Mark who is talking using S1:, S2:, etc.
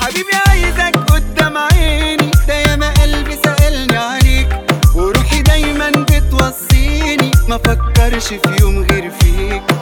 S1: حبيبي عايزك قدام عيني، ده ياما قلبي سألني عليك، وروحي دايما بتوصيني ما فكرش في يوم غير فيك.